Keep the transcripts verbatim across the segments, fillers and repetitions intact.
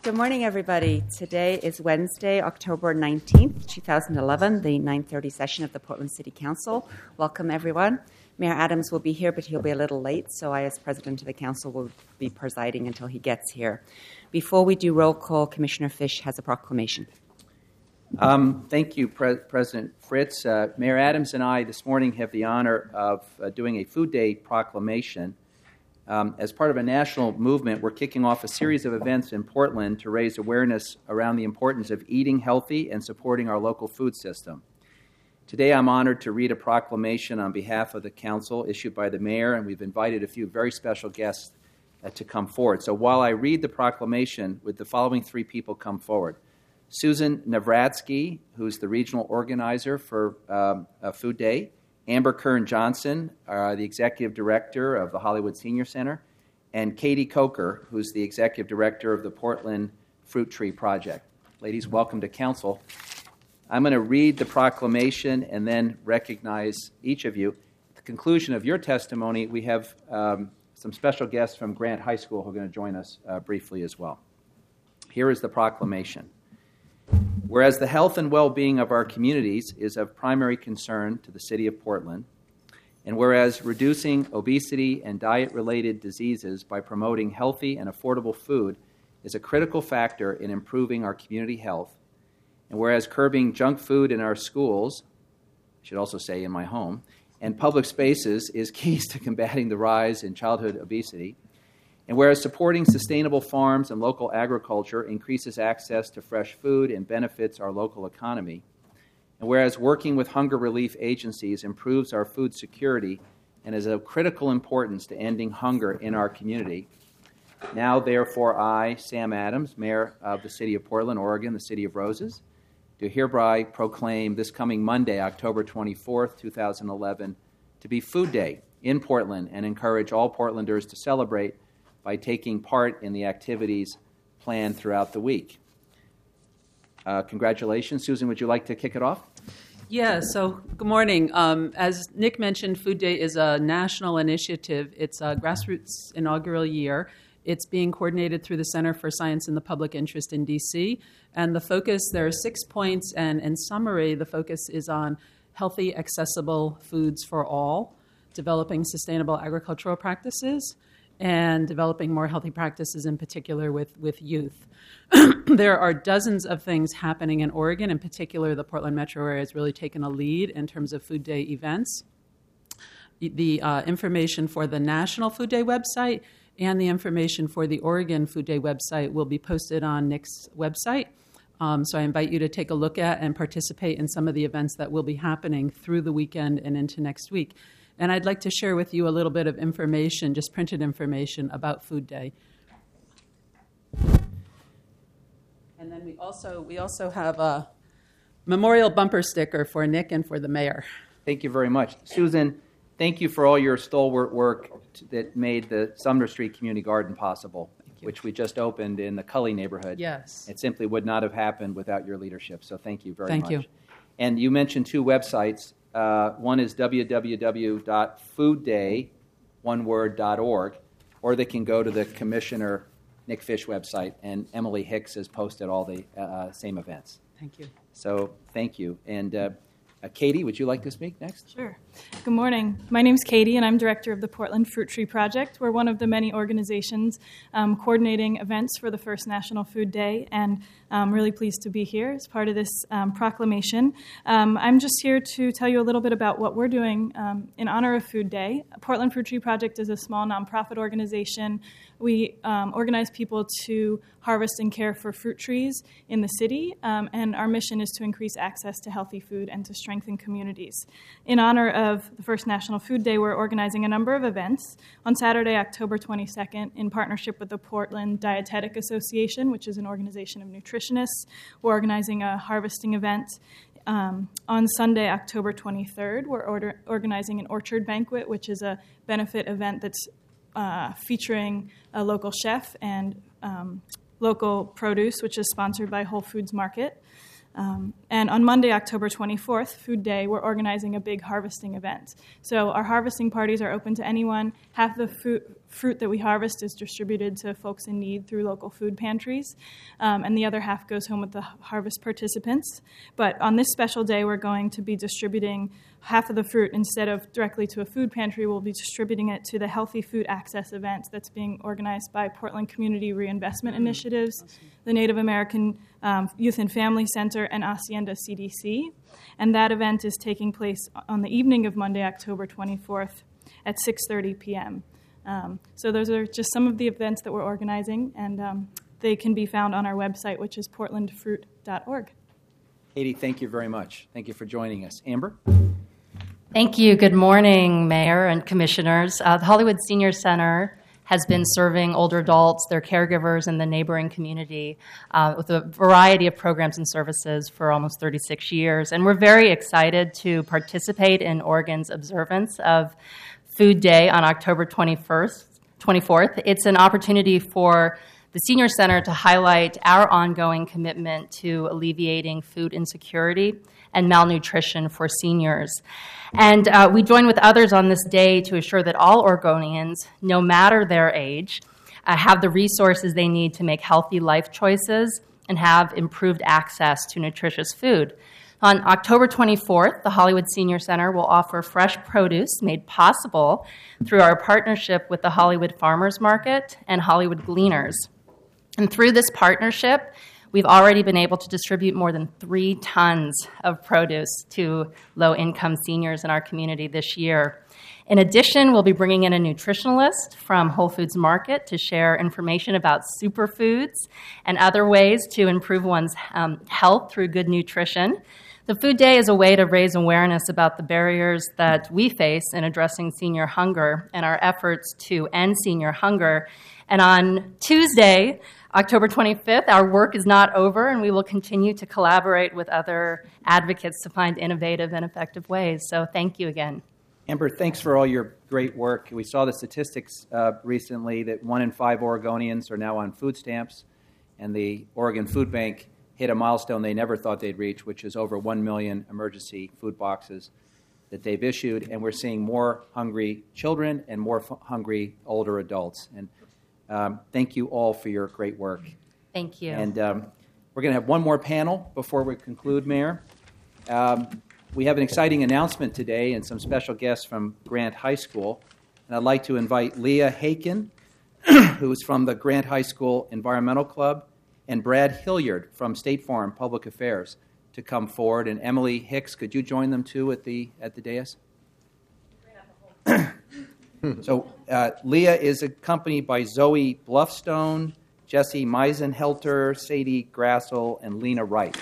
Good morning, everybody. Today is Wednesday, October nineteenth, twenty eleven, the nine thirty session of the Portland City Council. Welcome, everyone. Mayor Adams will be here, but he'll be a little late, so I, as President of the Council, will be presiding until he gets here. Before we do roll call, Commissioner Fish has a proclamation. Um, thank you, Pre- President Fritz. Uh, Mayor Adams and I this morning have the honor of uh, doing a Food Day proclamation. Um, as part of a national movement, we're kicking off a series of events in Portland to raise awareness around the importance of eating healthy and supporting our local food system. Today, I'm honored to read a proclamation on behalf of the Council issued by the Mayor, and we've invited a few very special guests uh, to come forward. So while I read the proclamation, would the following three people come forward? Susan Navratsky, who's the regional organizer for um, uh, Food Day. Amber Kern-Johnson, uh, the executive director of the Hollywood Senior Center, and Katie Coker, who's the executive director of the Portland Fruit Tree Project. Ladies, welcome to Council. I'm going to read the proclamation and then recognize each of you. At the conclusion of your testimony, we have um, some special guests from Grant High School who are going to join us uh, briefly as well. Here is the proclamation. Whereas the health and well-being of our communities is of primary concern to the City of Portland, and whereas reducing obesity and diet-related diseases by promoting healthy and affordable food is a critical factor in improving our community health, and whereas curbing junk food in our schools, I should also say in my home, and public spaces is keys to combating the rise in childhood obesity, and whereas supporting sustainable farms and local agriculture increases access to fresh food and benefits our local economy, and whereas working with hunger relief agencies improves our food security and is of critical importance to ending hunger in our community, now therefore I, Sam Adams, Mayor of the City of Portland, Oregon, the City of Roses, do hereby proclaim this coming Monday, October twenty-fourth, twenty eleven, to be Food Day in Portland and encourage all Portlanders to celebrate by taking part in the activities planned throughout the week. Uh, congratulations. Susan, would you like to kick it off? Yeah, so good morning. Um, as Nick mentioned, Food Day is a national initiative. It's a grassroots inaugural year. It's being coordinated through the Center for Science in the Public Interest in D C. And the focus, there are six points, and in summary, the focus is on healthy, accessible foods for all, developing sustainable agricultural practices, and developing more healthy practices, in particular with, with youth. There are dozens of things happening in Oregon. In particular, the Portland metro area has really taken a lead in terms of Food Day events. The uh, information for the National Food Day website and the information for the Oregon Food Day website will be posted on Nick's website. Um, so I invite you to take a look at and participate in some of the events that will be happening through the weekend and into next week. And I'd like to share with you a little bit of information, just printed information about Food Day. And then we also we also have a memorial bumper sticker for Nick and for the mayor. Thank you very much. Susan, thank you for all your stalwart work that made the Sumner Street Community Garden possible, which we just opened in the Cully neighborhood. Yes. It simply would not have happened without your leadership, so thank you very thank much. Thank you. And you mentioned two websites. Uh, one is w w w dot food day one word dot org, or they can go to the Commissioner Nick Fish website, and Emily Hicks has posted all the uh, same events. Thank you. So thank you. And uh, uh, Katie, would you like to speak next? Sure. Good morning. My name's Katie, and I'm director of the Portland Fruit Tree Project. We're one of the many organizations um, coordinating events for the first National Food Day, and I'm really pleased to be here as part of this um, proclamation. Um, I'm just here to tell you a little bit about what we're doing um, in honor of Food Day. Portland Fruit Tree Project is a small nonprofit organization. We um, organize people to harvest and care for fruit trees in the city, um, and our mission is to increase access to healthy food and to strengthen communities. In honor of the first National Food Day, we're organizing a number of events. On Saturday, October twenty-second, in partnership with the Portland Dietetic Association, which is an organization of nutritionists, we're organizing a harvesting event. Um, on Sunday, October twenty-third, we're order- organizing an orchard banquet, which is a benefit event that's uh, featuring a local chef and um, local produce, which is sponsored by Whole Foods Market. Um, and on Monday, October twenty-fourth, Food Day, we're organizing a big harvesting event. So our harvesting parties are open to anyone. Half the fruit, fruit that we harvest is distributed to folks in need through local food pantries, um, and the other half goes home with the harvest participants. But on this special day, we're going to be distributing half of the fruit. Instead of directly to a food pantry, we'll be distributing it to the Healthy Food Access event that's being organized by Portland Community Reinvestment mm-hmm. Initiatives, awesome. The Native American um, Youth and Family Center, and Hacienda C D C. And that event is taking place on the evening of Monday, October twenty-fourth at six thirty p.m. Um, so those are just some of the events that we're organizing, and um, they can be found on our website, which is portland fruit dot org. Katie, thank you very much. Thank you for joining us. Amber? Thank you. Good morning, Mayor and Commissioners. Uh, the Hollywood Senior Center has been serving older adults, their caregivers, and the neighboring community uh, with a variety of programs and services for almost thirty-six years. And we're very excited to participate in Oregon's observance of Food Day on October twenty-first, twenty-fourth. It's an opportunity for the Senior Center to highlight our ongoing commitment to alleviating food insecurity and malnutrition for seniors. And uh, we join with others on this day to assure that all Oregonians, no matter their age, uh, have the resources they need to make healthy life choices and have improved access to nutritious food. On October twenty-fourth, the Hollywood Senior Center will offer fresh produce made possible through our partnership with the Hollywood Farmers Market and Hollywood Gleaners. And through this partnership, we've already been able to distribute more than three tons of produce to low-income seniors in our community this year. In addition, we'll be bringing in a nutritionalist from Whole Foods Market to share information about superfoods and other ways to improve one's um, health through good nutrition. The Food Day is a way to raise awareness about the barriers that we face in addressing senior hunger and our efforts to end senior hunger. And on Tuesday, October twenty-fifth, our work is not over, and we will continue to collaborate with other advocates to find innovative and effective ways. So thank you again. Amber, thanks for all your great work. We saw the statistics uh, recently that one in five Oregonians are now on food stamps, and the Oregon Food Bank hit a milestone they never thought they'd reach, which is over one million emergency food boxes that they've issued, and we're seeing more hungry children and more f- hungry older adults. And Um, thank you all for your great work. Thank you. And um, we're going to have one more panel before we conclude, Mayor. Um, we have an exciting announcement today and some special guests from Grant High School. And I'd like to invite Leah Haken, who's from the Grant High School Environmental Club, and Brad Hilliard from State Farm Public Affairs to come forward. And Emily Hicks, could you join them too at the at the dais? So uh, Leah is accompanied by Zoe Bluffstone, Jesse Meisenhelter, Sadie Grassel, and Lena Wright.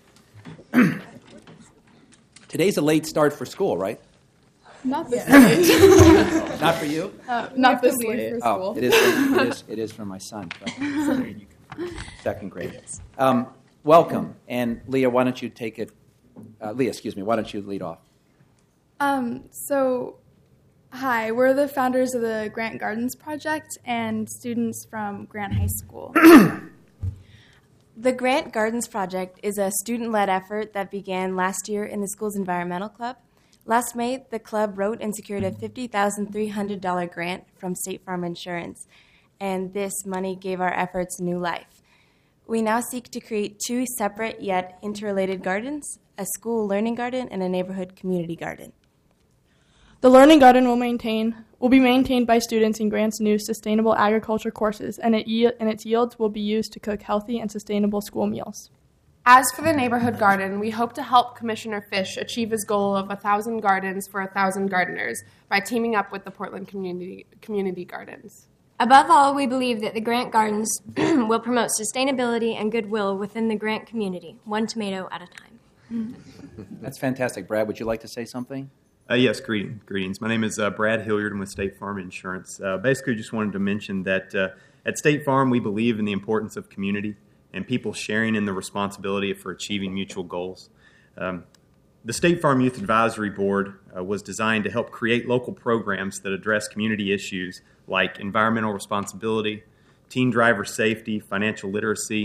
Today's a late start for school, right? Not this late. Not for you? Uh, not this late for school. Oh, it is, for, it is, it is for my son. Second grade. Um, welcome. And Leah, why don't you take it? Uh, Leah, excuse me, why don't you lead off? Um, so... Hi, we're the founders of the Grant Gardens Project and students from Grant High School. The Grant Gardens Project is a student-led effort that began last year in the school's environmental club. Last May, the club wrote and secured a fifty thousand three hundred dollars grant from State Farm Insurance, and this money gave our efforts new life. We now seek to create two separate yet interrelated gardens, a school learning garden and a neighborhood community garden. The Learning Garden will maintain will be maintained by students in Grant's new sustainable agriculture courses, and, it ye- and its yields will be used to cook healthy and sustainable school meals. As for the neighborhood garden, we hope to help Commissioner Fish achieve his goal of one thousand gardens for one thousand gardeners by teaming up with the Portland Community, Community Gardens. Above all, we believe that the Grant Gardens will promote sustainability and goodwill within the Grant community, one tomato at a time. That's fantastic. Brad, would you like to say something? Uh, yes, greeting, greetings. My name is uh, Brad Hilliard. I'm with State Farm Insurance. Uh, basically, just wanted to mention that uh, at State Farm, we believe in the importance of community and people sharing in the responsibility for achieving mutual goals. Um, the State Farm Youth Advisory Board uh, was designed to help create local programs that address community issues like environmental responsibility, teen driver safety, financial literacy,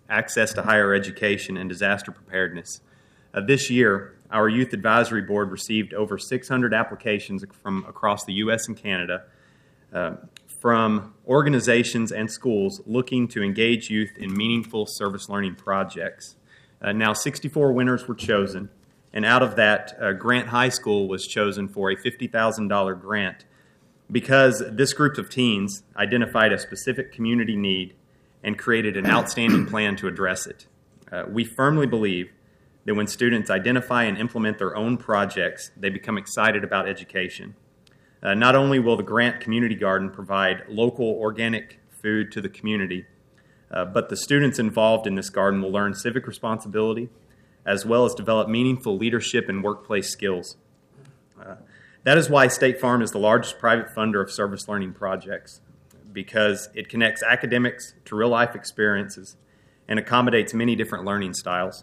access to higher education, and disaster preparedness. Uh, this year, our Youth Advisory Board received over six hundred applications from across the U S and Canada uh, from organizations and schools looking to engage youth in meaningful service learning projects. Uh, now, sixty-four winners were chosen, and out of that, uh, Grant High School was chosen for a fifty thousand dollars grant because this group of teens identified a specific community need and created an outstanding plan to address it. Uh, we firmly believe that when students identify and implement their own projects, they become excited about education. Uh, not only will the Grant Community Garden provide local organic food to the community, uh, but the students involved in this garden will learn civic responsibility as well as develop meaningful leadership and workplace skills. Uh, that is why State Farm is the largest private funder of service learning projects, because it connects academics to real-life experiences and accommodates many different learning styles.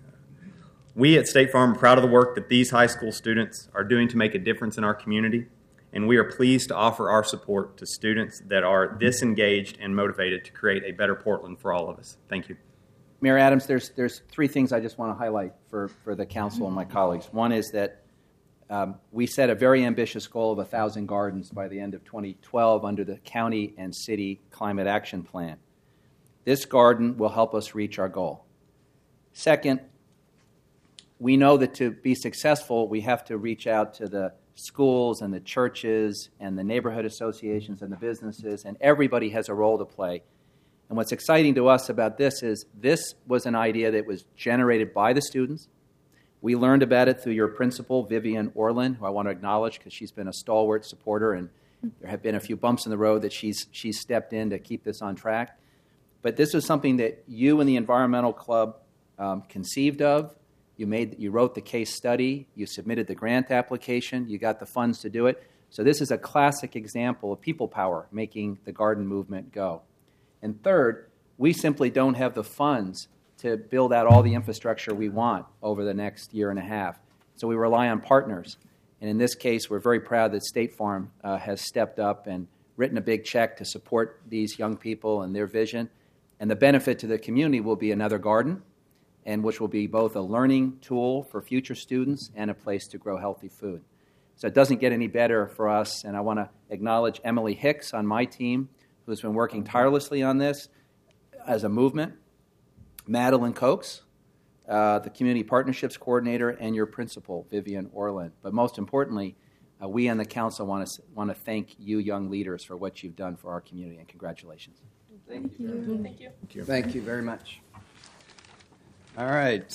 We at State Farm are proud of the work that these high school students are doing to make a difference in our community, and we are pleased to offer our support to students that are this engaged and motivated to create a better Portland for all of us. Thank you. Mayor Adams, there's there's three things I just want to highlight for, for the council and my colleagues. One is that um, we set a very ambitious goal of one thousand gardens by the end of twenty twelve under the County and City Climate Action Plan. This garden will help us reach our goal. Second, we know that to be successful, we have to reach out to the schools and the churches and the neighborhood associations and the businesses, and everybody has a role to play. And what's exciting to us about this is this was an idea that was generated by the students. We learned about it through your principal, Vivian Orland, who I want to acknowledge because she's been a stalwart supporter, and there have been a few bumps in the road that she's she's stepped in to keep this on track. But this was something that you and the Environmental Club um, conceived of. You made, you wrote the case study, you submitted the grant application, you got the funds to do it. So this is a classic example of people power making the garden movement go. And third, we simply don't have the funds to build out all the infrastructure we want over the next year and a half. So we rely on partners. And in this case, we're very proud that State Farm uh, has stepped up and written a big check to support these young people and their vision. And the benefit to the community will be another garden, and which will be both a learning tool for future students and a place to grow healthy food. So it doesn't get any better for us, and I want to acknowledge Emily Hicks on my team, who's been working tirelessly on this as a movement, Madeline Cokes, uh, the Community Partnerships Coordinator, and your principal, Vivian Orland. But most importantly, uh, we and the council want to want to thank you young leaders for what you've done for our community, and congratulations. Thank you. Thank you. Thank you. Thank you very much. All right.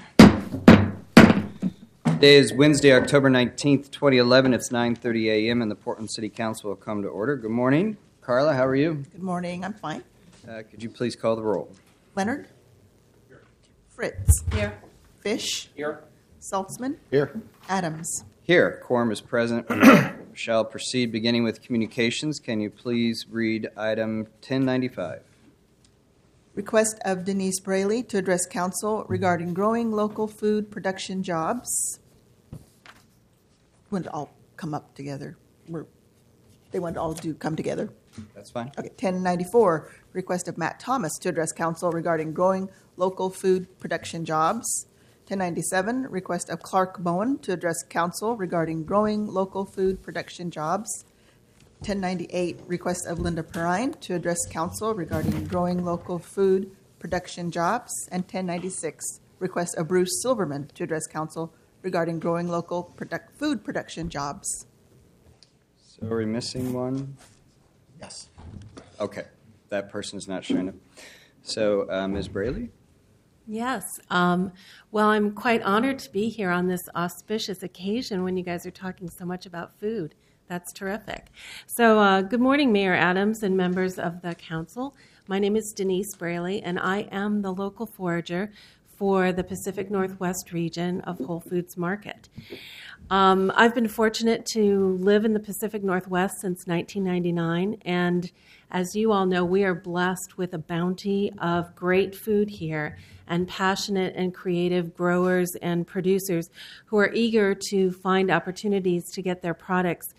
Today is Wednesday, October nineteenth, twenty eleven. It's nine thirty a.m. and the Portland City Council will come to order. Good morning. Carla, how are you? Good morning. I'm fine. Uh, could you please call the roll? Leonard? Here. Fritz? Here. Fish? Here. Saltzman? Here. Adams? Here. Quorum is present. We shall proceed beginning with communications. Can you please read item ten ninety-five? Request of Denise Braley to address council regarding growing local food production jobs. Want to all come up together. We're, they want to all do come together. That's fine. Okay, ten ninety-four, request of Matt Thomas to address council regarding growing local food production jobs. ten ninety-seven, request of Clark Bowen to address council regarding growing local food production jobs. ten ninety-eight, request of Linda Perrine to address council regarding growing local food production jobs. And ten ninety-six, request of Bruce Silverman to address council regarding growing local product, food production jobs. So are we missing one? Yes. Okay. That person is not showing up. So, uh, Miz Braley? Yes. Um, well, I'm quite honored to be here on this auspicious occasion when you guys are talking so much about food. That's terrific. So uh, good morning, Mayor Adams and members of the council. My name is Denise Braley, and I am the local forager for the Pacific Northwest region of Whole Foods Market. Um, I've been fortunate to live in the Pacific Northwest since nineteen ninety-nine, and as you all know, we are blessed with a bounty of great food here and passionate and creative growers and producers who are eager to find opportunities to get their products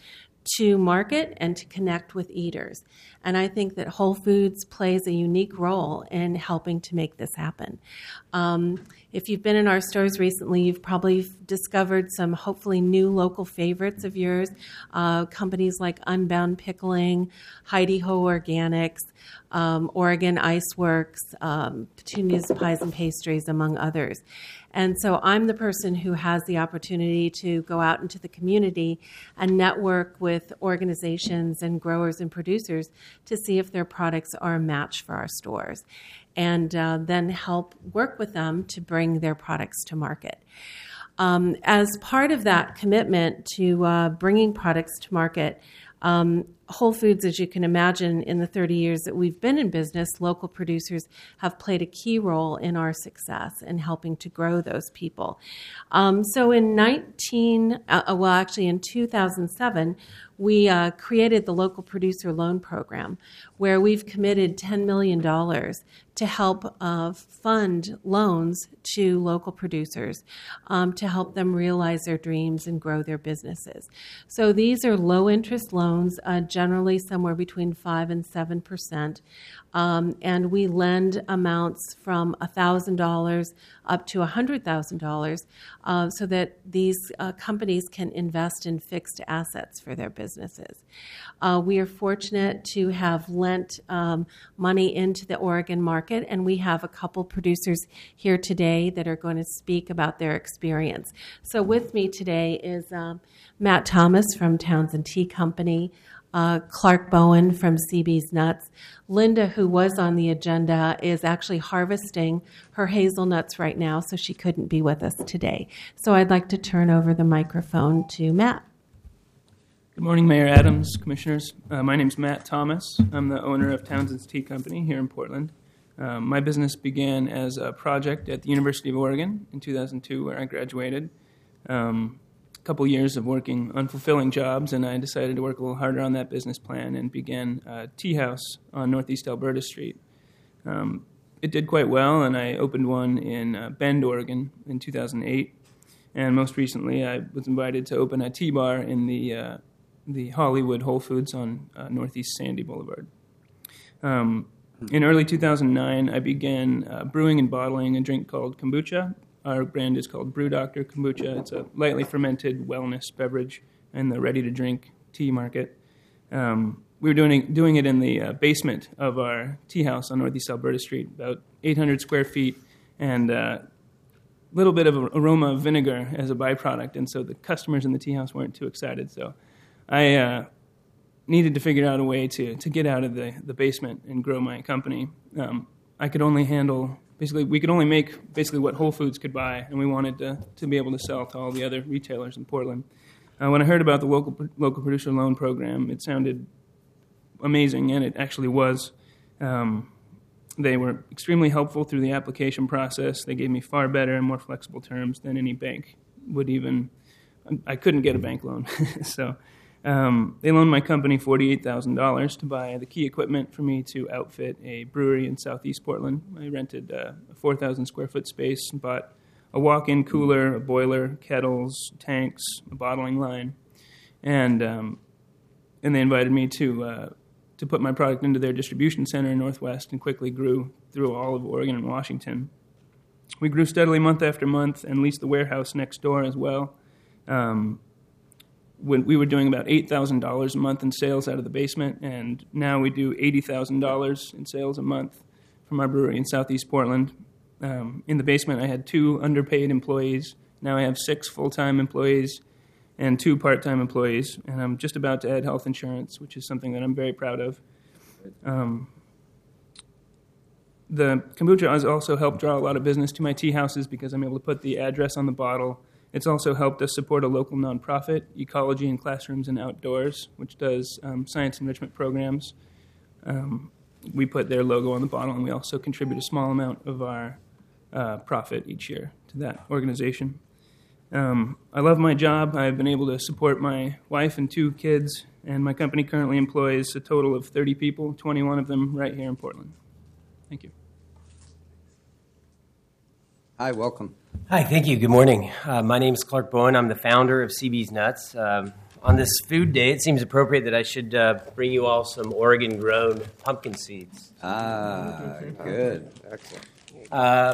to market and to connect with eaters. And I think that Whole Foods plays a unique role in helping to make this happen. Um, if you've been in our stores recently, you've probably discovered some hopefully new local favorites of yours, uh, companies like Unbound Pickling, Heidi Ho Organics, um, Oregon Ice Works, um, Petunia's Pies and Pastries, among others. And so I'm the person who has the opportunity to go out into the community and network with organizations and growers and producers to see if their products are a match for our stores, and uh, then help work with them to bring their products to market. Um, as part of that commitment to uh, bringing products to market, um, Whole Foods, as you can imagine, in the thirty years that we've been in business, local producers have played a key role in our success in helping to grow those people. Um, so in nineteen, uh, well, actually in two thousand seven, we uh, created the Local Producer Loan Program, where we've committed ten million dollars to help uh, fund loans to local producers um, to help them realize their dreams and grow their businesses. So these are low-interest loans, uh, generally somewhere between five and seven percent, um, and we lend amounts from one thousand dollars up to one hundred thousand dollars uh, so that these uh, companies can invest in fixed assets for their businesses. Uh, we are fortunate to have lent um, money into the Oregon market, and we have a couple producers here today that are going to speak about their experience. So with me today is um, Matt Thomas from Townsend Tea Company, uh, Clark Bowen from C B's Nuts. Linda, who was on the agenda, is actually harvesting her hazelnuts right now, so she couldn't be with us today. So I'd like to turn over the microphone to Matt. Good morning, Mayor Adams, Commissioners. Uh, my name is Matt Thomas. I'm the owner of Townsend's Tea Company here in Portland. Um, my business began as a project at the University of Oregon in two thousand two, where I graduated. Um, a couple years of working unfulfilling jobs, and I decided to work a little harder on that business plan and began a tea house on Northeast Alberta Street. Um, it did quite well, and I opened one in uh, Bend, Oregon in two thousand eight. And most recently, I was invited to open a tea bar in the uh, the Hollywood Whole Foods on uh, Northeast Sandy Boulevard. Um, in early two thousand nine, I began uh, brewing and bottling a drink called kombucha. Our brand is called Brew Doctor Kombucha. It's a lightly fermented wellness beverage in the ready-to-drink tea market. Um, we were doing, doing it in the uh, basement of our tea house on Northeast Alberta Street, about eight hundred square feet, and a uh, little bit of aroma of vinegar as a byproduct, and so the customers in the tea house weren't too excited, so I uh, needed to figure out a way to, to get out of the, the basement and grow my company. Um, I could only handle, basically, we could only make basically what Whole Foods could buy, and we wanted to, to be able to sell to all the other retailers in Portland. Uh, when I heard about the local local producer loan program, it sounded amazing, and it actually was. Um, they were extremely helpful through the application process. They gave me far better and more flexible terms than any bank would even. I couldn't get a bank loan, so. Um, they loaned my company forty-eight thousand dollars to buy the key equipment for me to outfit a brewery in southeast Portland. I rented uh, a four thousand square foot space and bought a walk-in cooler, a boiler, kettles, tanks, a bottling line, and um, and they invited me to uh, to put my product into their distribution center in Northwest, and quickly grew through all of Oregon and Washington. We grew steadily month after month and leased the warehouse next door as well. Um, When we were doing about eight thousand dollars a month in sales out of the basement, and now we do eighty thousand dollars in sales a month from our brewery in southeast Portland. Um, in the basement, I had two underpaid employees. Now I have six full-time employees and two part-time employees, and I'm just about to add health insurance, which is something that I'm very proud of. Um, the kombucha has also helped draw a lot of business to my tea houses because I'm able to put the address on the bottle. It's also helped us support a local nonprofit, Ecology in Classrooms and Outdoors, which does um, science enrichment programs. Um, we put their logo on the bottle, and we also contribute a small amount of our uh, profit each year to that organization. Um, I love my job. I've been able to support my wife and two kids, and my company currently employs a total of thirty people, twenty-one of them right here in Portland. Thank you. Hi, welcome. Hi, thank you. Good morning. Uh, my name is Clark Bowen. I'm the founder of C B's Nuts. Um, on this food day, it seems appropriate that I should uh, bring you all some Oregon-grown pumpkin seeds. Ah, good. Excellent. Uh,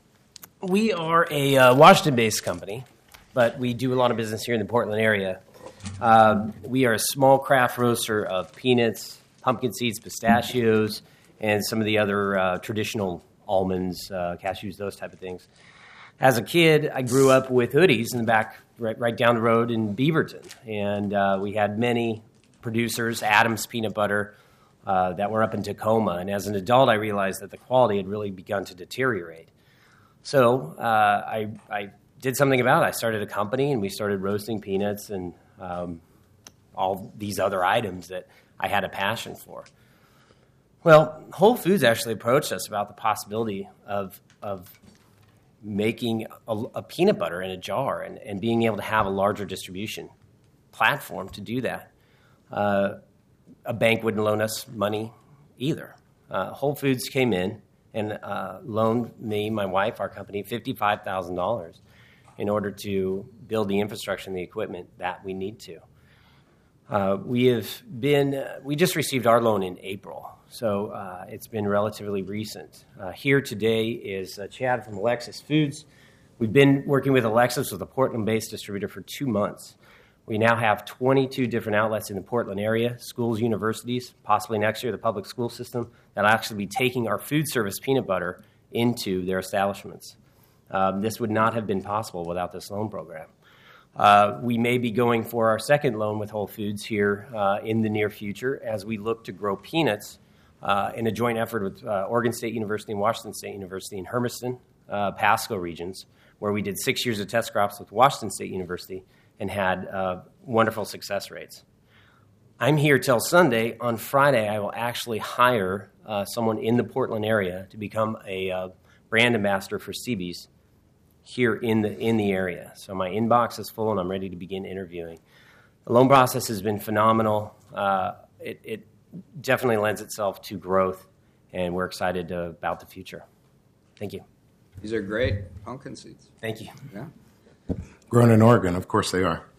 we are a uh, Washington-based company, but we do a lot of business here in the Portland area. Uh, we are a small craft roaster of peanuts, pumpkin seeds, pistachios, and some of the other uh, traditional almonds, uh, cashews, those type of things. As a kid, I grew up with hoodies in the back, right, right down the road in Beaverton, and uh, we had many producers, Adams Peanut Butter, uh, that were up in Tacoma. And as an adult, I realized that the quality had really begun to deteriorate. So uh, I, I did something about it. I started a company, and we started roasting peanuts and um, all these other items that I had a passion for. Well, Whole Foods actually approached us about the possibility of of making a, a peanut butter in a jar and, and being able to have a larger distribution platform to do that. Uh, a bank wouldn't loan us money either. Uh, Whole Foods came in and uh, loaned me, my wife, our company, fifty-five thousand dollars in order to build the infrastructure and the equipment that we need to. Uh, we have been, uh, we just received our loan in April, so uh, it's been relatively recent. Uh, here today is uh, Chad from Alexis Foods. We've been working with Alexis with a Portland-based distributor for two months. We now have twenty-two different outlets in the Portland area, schools, universities, possibly next year the public school system, that'll actually be taking our food service peanut butter into their establishments. Um, this would not have been possible without this loan program. Uh, we may be going for our second loan with Whole Foods here uh, in the near future as we look to grow peanuts uh, in a joint effort with uh, Oregon State University and Washington State University in Hermiston, uh, Pasco regions, where we did six years of test crops with Washington State University and had uh, wonderful success rates. I'm here till Sunday. On Friday, I will actually hire uh, someone in the Portland area to become a uh, brand ambassador for Seabees here in the in the area. So my inbox is full, and I'm ready to begin interviewing. The loan process has been phenomenal. Uh, it, it definitely lends itself to growth, and we're excited uh, about the future. Thank you. These are great pumpkin seeds. Thank you. Yeah. Grown in Oregon, of course they are.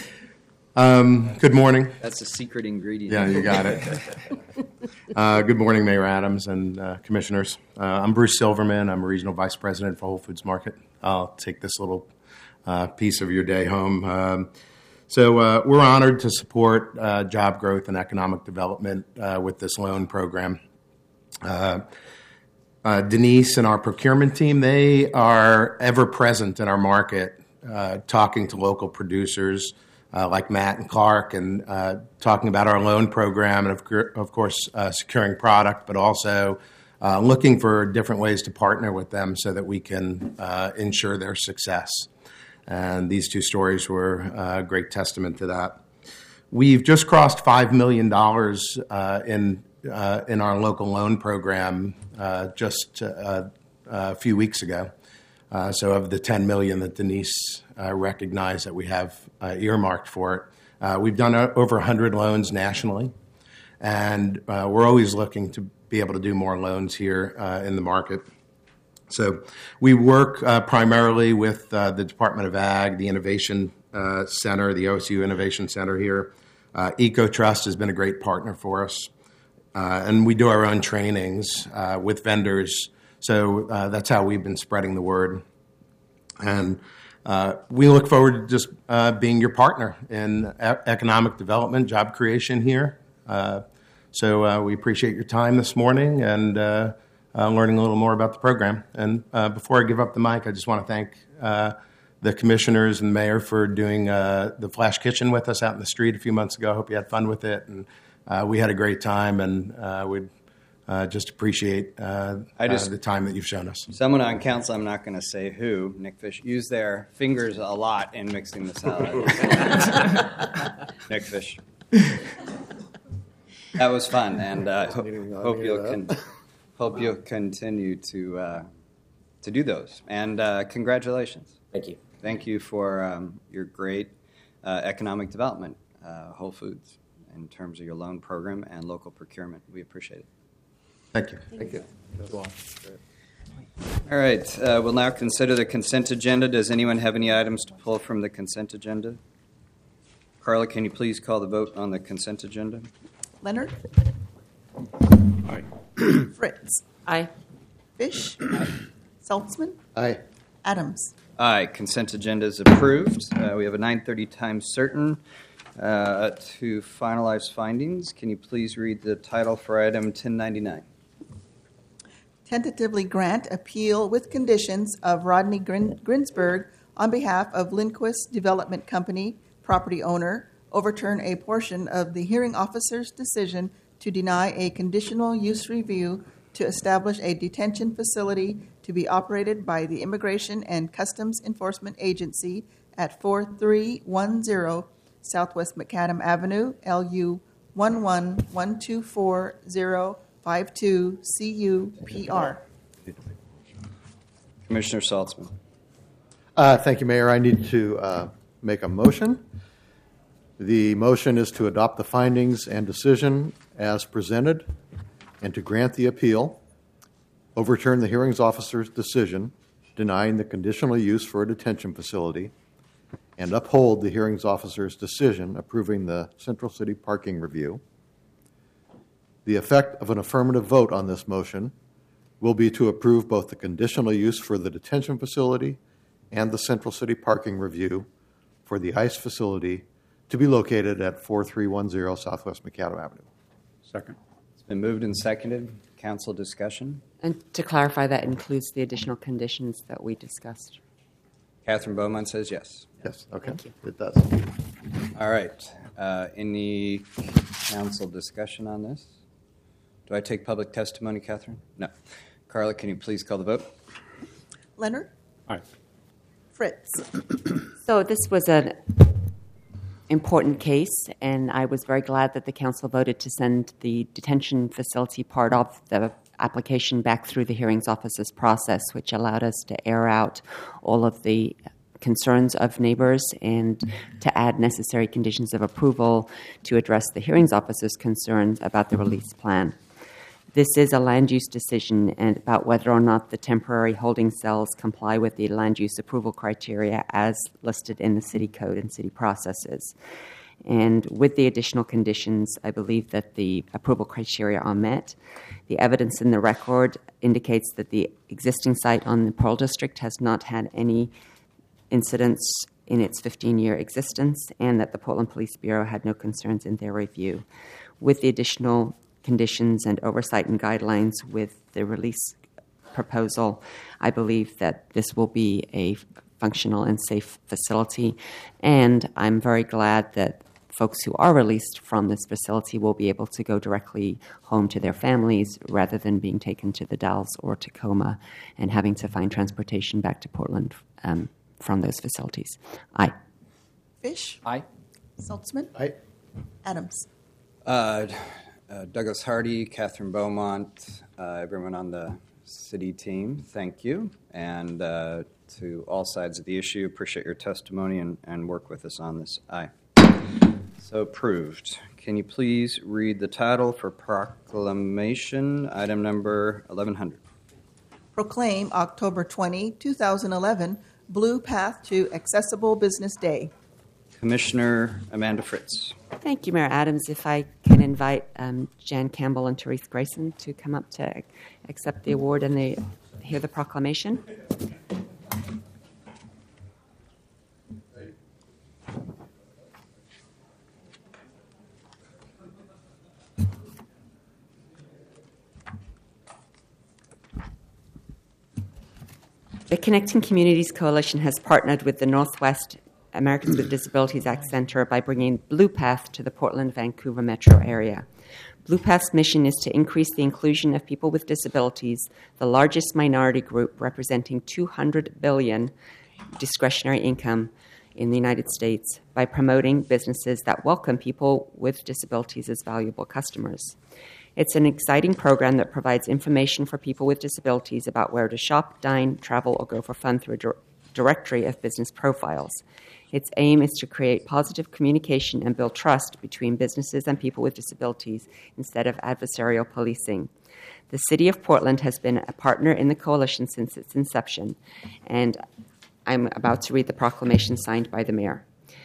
Um, good morning. That's a secret ingredient. Yeah, you got it. uh, good morning, Mayor Adams and uh, commissioners. Uh, I'm Bruce Silverman. I'm a regional vice president for Whole Foods Market. I'll take this little uh, piece of your day home. Um, so uh, we're honored to support uh, job growth and economic development uh, with this loan program. Uh, uh, Denise and our procurement team, they are ever present in our market, uh, talking to local producers uh, like Matt and Clark, and uh, talking about our loan program, and of, of course uh, securing product, but also Uh, looking for different ways to partner with them so that we can uh, ensure their success. And these two stories were a great testament to that. We've just crossed five million dollars uh, in uh, in our local loan program uh, just uh, a few weeks ago. Uh, so of the ten million dollars that Denise uh, recognized that we have uh, earmarked for it, uh, we've done uh, over one hundred loans nationally. And uh, we're always looking to be able to do more loans here uh, in the market. So we work uh, primarily with uh, the Department of Ag, the Innovation uh, Center, the O S U Innovation Center here. Uh, EcoTrust has been a great partner for us. Uh, and we do our own trainings uh, with vendors. So uh, that's how we've been spreading the word. And uh, we look forward to just uh, being your partner in e- economic development, job creation here. Uh, So uh, we appreciate your time this morning and uh, uh, learning a little more about the program. And uh, before I give up the mic, I just want to thank uh, the commissioners and the mayor for doing uh, the Flash Kitchen with us out in the street a few months ago. I hope you had fun with it. And uh, we had a great time, and uh, we'd uh, just appreciate uh, I just, uh, the time that you've shown us. Someone on council, I'm not going to say who, Nick Fish, used their fingers a lot in mixing the salad. Nick Fish. That was fun, and uh, hope, hope you'll con- hope you'll continue to uh, to do those. And uh, congratulations! Thank you. Thank you for um, your great uh, economic development, uh, Whole Foods, in terms of your loan program and local procurement. We appreciate it. Thank you. Thank you. All right, uh, we'll now consider the consent agenda. Does anyone have any items to pull from the consent agenda? Carla, can you please call the vote on the consent agenda? Leonard? Aye. Fritz? Aye. Fish? Aye. Saltzman? Aye. Adams? Aye. Consent agenda is approved. Uh, we have a nine thirty time certain uh, to finalize findings. Can you please read the title for item ten ninety-nine? Tentatively grant appeal with conditions of Rodney Grin- Grinsberg on behalf of Lindquist Development Company, property owner, overturn a portion of the hearing officer's decision to deny a conditional use review to establish a detention facility to be operated by the Immigration and Customs Enforcement Agency at forty-three ten Southwest Macadam Avenue, L U one one one two four zero five two C U P R. Commissioner Saltzman. Uh, thank you, Mayor. I need to uh, make a motion. The motion is to adopt the findings and decision as presented and to grant the appeal, overturn the hearings officer's decision denying the conditional use for a detention facility, and uphold the hearings officer's decision approving the Central City parking review. The effect of an affirmative vote on this motion will be to approve both the conditional use for the detention facility and the Central City parking review for the ICE facility to be located at forty-three ten Southwest Macadam Avenue. Second. It's been moved and seconded. Council discussion. And to clarify, that includes the additional conditions that we discussed. Catherine Beaumont says yes. Yes, okay. Thank you. It does. All right. Uh, any council discussion on this? Do I take public testimony, Catherine? No. Carla, can you please call the vote? Leonard? Aye. Fritz? So this was an important case, and I was very glad that the council voted to send the detention facility part of the application back through the hearings officer's process, which allowed us to air out all of the concerns of neighbors and to add necessary conditions of approval to address the hearings officer's concerns about the release plan. This is a land use decision and about whether or not the temporary holding cells comply with the land use approval criteria as listed in the city code and city processes. And with the additional conditions, I believe that the approval criteria are met. The evidence in the record indicates that the existing site on the Pearl District has not had any incidents in its fifteen-year existence, and that the Portland Police Bureau had no concerns in their review. With the additional conditions and oversight and guidelines with the release proposal, I believe that this will be a functional and safe facility, and I'm very glad that folks who are released from this facility will be able to go directly home to their families rather than being taken to the Dalles or Tacoma and having to find transportation back to Portland um, from those facilities. Aye. Fish? Aye. Saltzman? Aye. Adams? Uh, uh, Douglas Hardy, Catherine Beaumont, uh, everyone on the city team, thank you. And uh, to all sides of the issue, appreciate your testimony and, and work with us on this. Aye. So approved. Can you please read the title for proclamation, item number eleven hundred? Proclaim October twentieth, twenty eleven, Blue Path to Accessible Business Day. Commissioner Amanda Fritz. Thank you, Mayor Adams. If I can invite um, Jan Campbell and Therese Grayson to come up to accept the award and they hear the proclamation. The Connecting Communities Coalition has partnered with the Northwest Americans with Disabilities Act Center by bringing Blue Path to the Portland-Vancouver metro area. Blue Path's mission is to increase the inclusion of people with disabilities, the largest minority group representing two hundred billion dollars discretionary income in the United States, by promoting businesses that welcome people with disabilities as valuable customers. It's an exciting program that provides information for people with disabilities about where to shop, dine, travel, or go for fun through a dir- directory of business profiles. Its aim is to create positive communication and build trust between businesses and people with disabilities instead of adversarial policing. The City of Portland has been a partner in the coalition since its inception, and I'm about to read the proclamation signed by the mayor.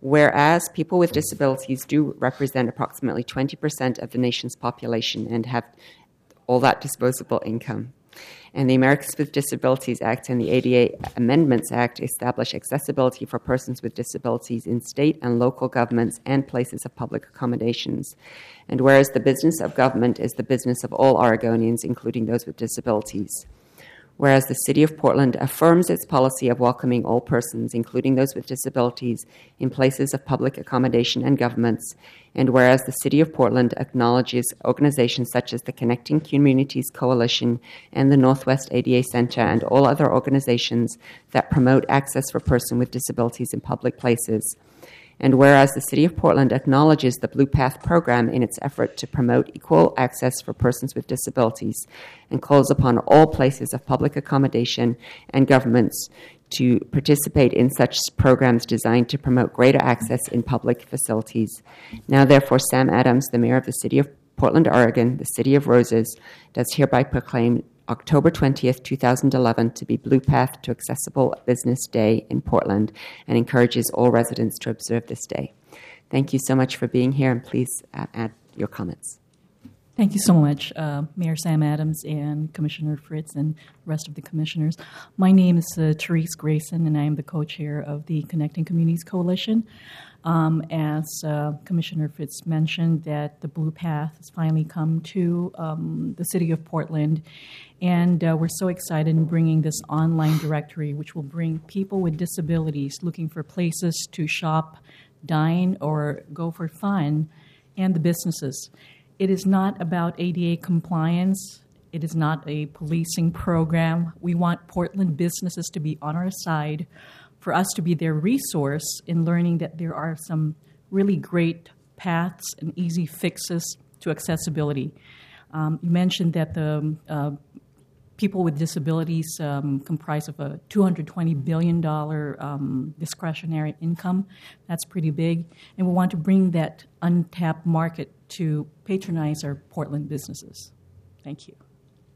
whereas people with disabilities do represent approximately twenty percent of the nation's population and have all that disposable income. And the Americans with Disabilities Act and the A D A Amendments Act establish accessibility for persons with disabilities in state and local governments and places of public accommodations. And whereas the business of government is the business of all Oregonians, including those with disabilities. Whereas the City of Portland affirms its policy of welcoming all persons, including those with disabilities, in places of public accommodation and governments, and whereas the City of Portland acknowledges organizations such as the Connecting Communities Coalition and the Northwest A D A Center and all other organizations that promote access for persons with disabilities in public places. And whereas the City of Portland acknowledges the Blue Path program in its effort to promote equal access for persons with disabilities and calls upon all places of public accommodation and governments to participate in such programs designed to promote greater access in public facilities. Now, therefore, Sam Adams, the Mayor of the City of Portland, Oregon, the City of Roses, does hereby proclaim October twentieth, twenty eleven to be Blue Path to Accessible Business Day in Portland and encourages all residents to observe this day. Thank you so much for being here, and please uh, add your comments. Thank you so much, uh, Mayor Sam Adams and Commissioner Fritz and the rest of the commissioners. My name is uh, Therese Grayson, and I am the co-chair of the Connecting Communities Coalition. Um, as uh, Commissioner Fritz mentioned, that the Blue Path has finally come to um, the City of Portland, and uh, we're so excited in bringing this online directory, which will bring people with disabilities looking for places to shop, dine, or go for fun, and the businesses. It is not about A D A compliance. It is not a policing program. We want Portland businesses to be on our side, for us to be their resource in learning that there are some really great paths and easy fixes to accessibility. Um, you mentioned that the uh, people with disabilities um, comprise of a two hundred twenty billion dollars um, discretionary income. That's pretty big. And we want to bring that untapped market to patronize our Portland businesses. Thank you.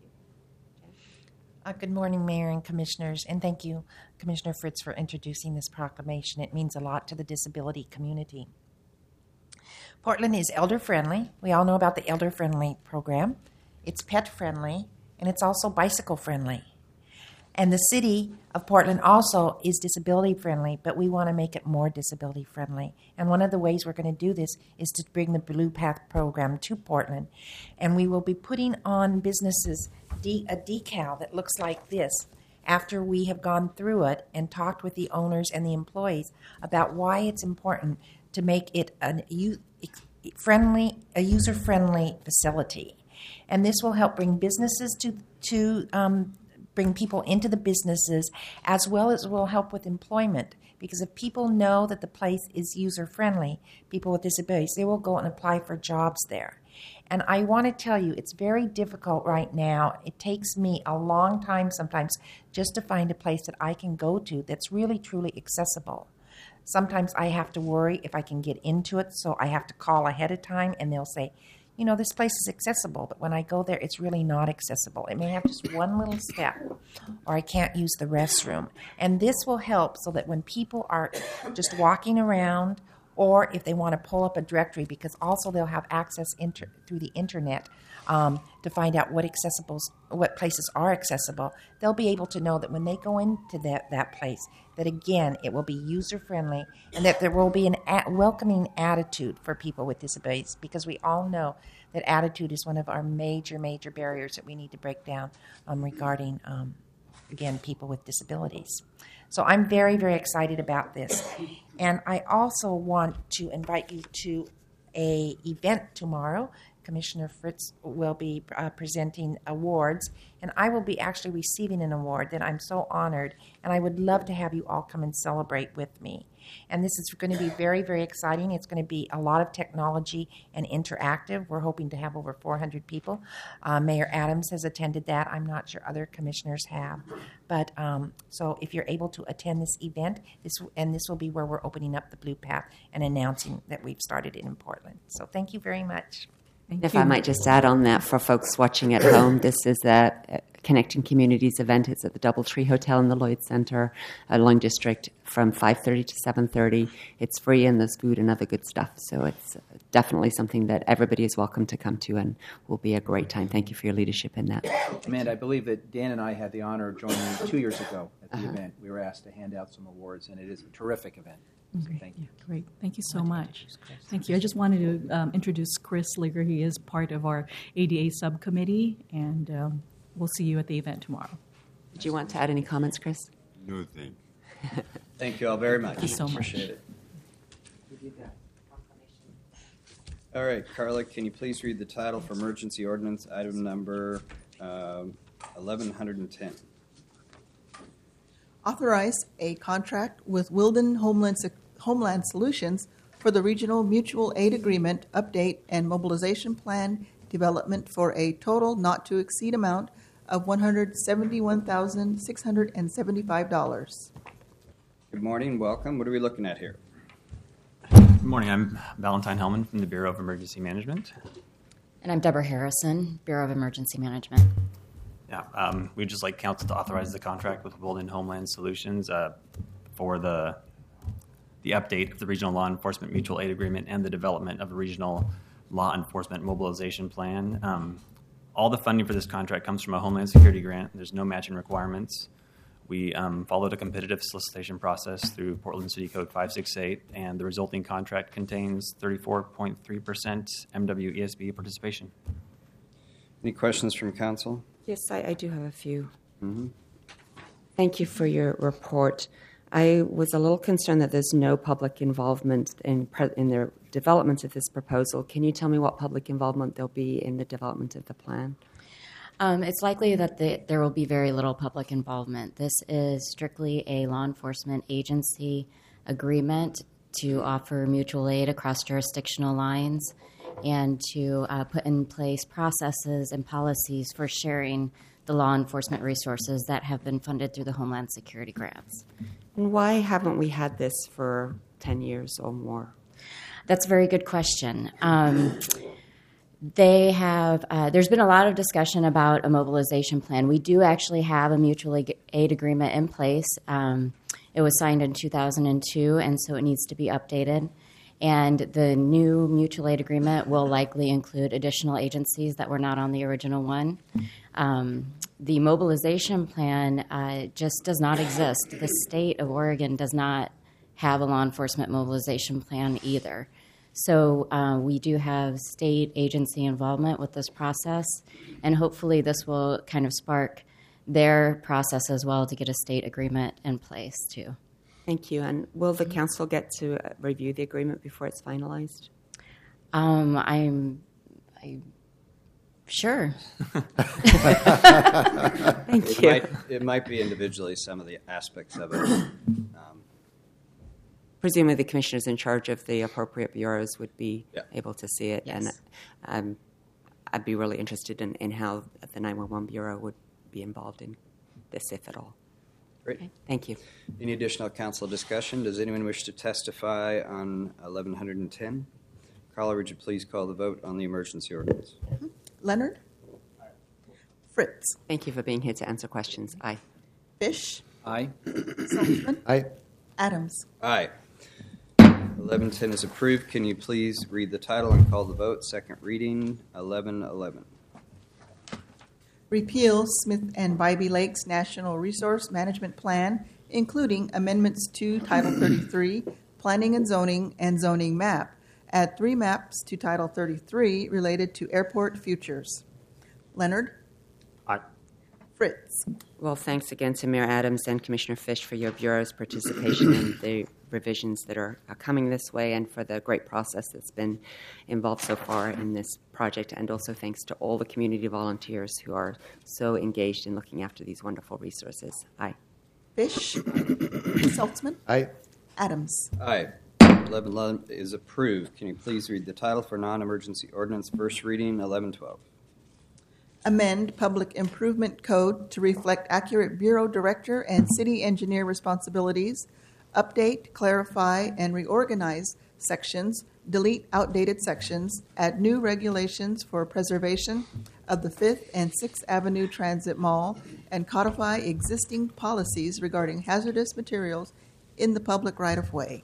Uh, good morning, Mayor and Commissioners, and thank you, Commissioner Fritz, for introducing this proclamation. It means a lot to the disability community. Portland is elder-friendly. We all know about the elder-friendly program. It's pet-friendly, and it's also bicycle-friendly. And the City of Portland also is disability-friendly, but we want to make it more disability-friendly. And one of the ways we're going to do this is to bring the Blue Path program to Portland. And we will be putting on businesses de- a decal that looks like this after we have gone through it and talked with the owners and the employees about why it's important to make it a friendly, a user-friendly facility. And this will help bring businesses to, to um, bring people into the businesses, as well as will help with employment. Because if people know that the place is user-friendly, people with disabilities, they will go and apply for jobs there. And I want to tell you, it's very difficult right now. It takes me a long time sometimes just to find a place that I can go to that's really, truly accessible. Sometimes I have to worry if I can get into it, so I have to call ahead of time, and they'll say, you know, this place is accessible, but when I go there, it's really not accessible. It may have just one little step, or I can't use the restroom. And this will help so that when people are just walking around, or if they want to pull up a directory, because also they'll have access inter- through the internet um, to find out what accessible, what places are accessible, they'll be able to know that when they go into that, that place, that again, it will be user-friendly and that there will be an a- welcoming attitude for people with disabilities, because we all know that attitude is one of our major, major barriers that we need to break down um, regarding, um, again, people with disabilities. So I'm very, very excited about this. And I also want to invite you to an event tomorrow. Commissioner Fritz will be uh, presenting awards, and I will be actually receiving an award that I'm so honored, and I would love to have you all come and celebrate with me. And this is going to be very, very exciting. It's going to be a lot of technology and interactive. We're hoping to have over four hundred people. Uh, Mayor Adams has attended that. I'm not sure other commissioners have. But um, so if you're able to attend this event, this and this will be where we're opening up the Blue Path and announcing that we've started it in Portland. So thank you very much. Thank if you. I might just add on that for folks watching at home, this is a Connecting Communities event. It's at the Doubletree Hotel in the Lloyd Center, uh, Long District, from five thirty to seven thirty. It's free and there's food and other good stuff. So it's definitely something that everybody is welcome to come to and will be a great time. Thank you for your leadership in that. Amanda, I believe that Dan and I had the honor of joining two years ago at the Uh-huh. event. We were asked to hand out some awards, and it is a terrific event. So Okay. thank you. Great. Thank you so much. Thank you. I just wanted to um, introduce Chris Ligger. He is part of our A D A subcommittee, and um, we'll see you at the event tomorrow. Did you want to add any comments, Chris? No, thank you. Thank you all very much. Thank you so much. Appreciate it. All right, Carla, can you please read the title for emergency ordinance item number um, eleven ten? Authorize a contract with Wilden Homeland, Homeland Solutions for the Regional Mutual Aid Agreement Update and Mobilization Plan Development for a total not to exceed amount of one hundred seventy-one thousand six hundred seventy-five dollars. Good morning, welcome. What are we looking at here? Good morning. I'm Valentine Hellman from the Bureau of Emergency Management. And I'm Deborah Harrison, Bureau of Emergency Management. Yeah, um, we'd just like council to authorize the contract with Wilden Homeland Solutions uh, for the the update of the Regional Law Enforcement Mutual Aid Agreement and the development of a Regional Law Enforcement Mobilization Plan. Um, all the funding for this contract comes from a Homeland Security grant. There's no matching requirements. We um, followed a competitive solicitation process through Portland City Code five sixty-eight, and the resulting contract contains thirty-four point three percent M W E S B participation. Any questions from council? Yes, I, I do have a few. Mm-hmm. Thank you for your report. I was a little concerned that there's no public involvement in pre- in the development of this proposal. Can you tell me what public involvement there'll be in the development of the plan? Um, it's likely that the, there will be very little public involvement. This is strictly a law enforcement agency agreement to offer mutual aid across jurisdictional lines and to uh, put in place processes and policies for sharing the law enforcement resources that have been funded through the Homeland Security grants. And why haven't we had this for ten years or more? That's a very good question. Um, they have, uh, there's been a lot of discussion about a mobilization plan. We do actually have a mutual aid agreement in place. Um, it was signed in two thousand two, and so it needs to be updated. And the new mutual aid agreement will likely include additional agencies that were not on the original one. Um, the mobilization plan uh, just does not exist. The state of Oregon does not have a law enforcement mobilization plan either. So uh, we do have state agency involvement with this process, and hopefully this will kind of spark their process as well to get a state agreement in place too. Thank you. And will the council get to review the agreement before it's finalized? Um, I'm, I'm sure. Thank it you. Might, it might be individually some of the aspects of it. Um, Presumably the commissioners in charge of the appropriate bureaus would be yeah. able to see it. Yes. And um, I'd be really interested in, in how the nine one one Bureau would be involved in this, if at all. Great. Okay. Thank you. Any additional council discussion? Does anyone wish to testify on eleven ten? Carla, would you please call the vote on the emergency ordinance? Mm-hmm. Leonard? Aye. Fritz? Thank you for being here to answer questions. Aye. Fish? Aye. Saltzman? Aye. Adams? Aye. eleven ten is approved. Can you please read the title and call the vote? Second reading, eleven eleven. Repeal Smith and Bybee Lakes National Resource Management Plan, including amendments to Title thirty-three, Planning and Zoning, and Zoning Map. Add three maps to Title thirty-three related to airport futures. Leonard? Aye. Fritz? Well, thanks again to Mayor Adams and Commissioner Fish for your bureau's participation in the revisions that are, are coming this way, and for the great process that's been involved so far in this project. And also thanks to all the community volunteers who are so engaged in looking after these wonderful resources. Aye. Fish? Saltzman? Aye. Adams? Aye. eleven eleven is approved. Can you please read the title for non-emergency ordinance, first reading, eleven twelve? Amend Public Improvement Code to reflect accurate Bureau Director and City Engineer responsibilities. Update, clarify, and reorganize sections delete outdated sections, add new regulations for preservation of the Fifth and Sixth Avenue Transit Mall, and codify existing policies regarding hazardous materials in the public right-of-way.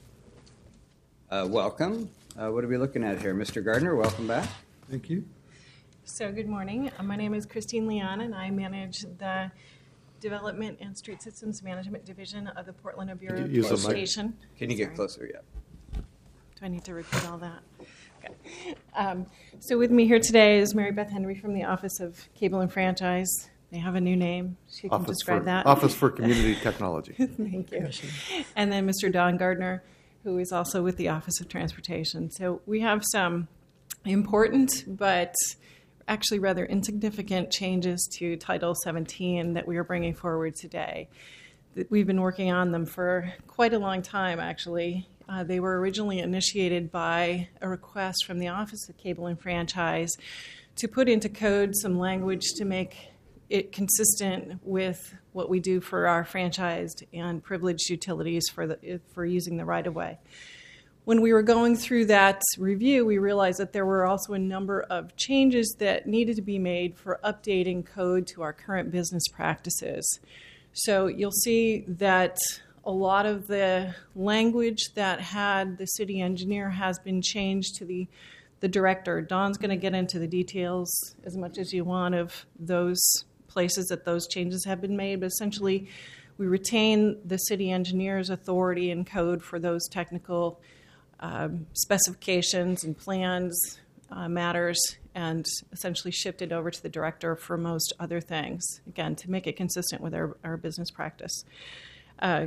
Uh, welcome. Uh, what are we looking at here? Mister Gardner, welcome back. Thank you. So good morning. Uh, my name is Christine Leon, and I manage the Development and Street Systems Management Division of the Portland Bureau of Transportation. Can you get closer? Yeah. Do I need to repeat all that? Okay. Um, so with me here today is Mary Beth Henry from the Office of Cable and Franchise. They have a new name. She can Office describe for, that. Office for Community Technology. Thank you. And then Mister Don Gardner, who is also with the Office of Transportation. So we have some important but actually rather insignificant changes to Title seventeen that we are bringing forward today. We've been working on them for quite a long time, actually. Uh, they were originally initiated by a request from the Office of Cable and Franchise to put into code some language to make it consistent with what we do for our franchised and privileged utilities for the for using the right-of-way. When we were going through that review, we realized that there were also a number of changes that needed to be made for updating code to our current business practices. So you'll see that a lot of the language that had the city engineer has been changed to the, the director. Don's going to get into the details as much as you want of those places that those changes have been made, but essentially we retain the city engineer's authority and code for those technical um, specifications and plans uh, matters, and essentially shift it over to the director for most other things, again, to make it consistent with our, our business practice. Uh,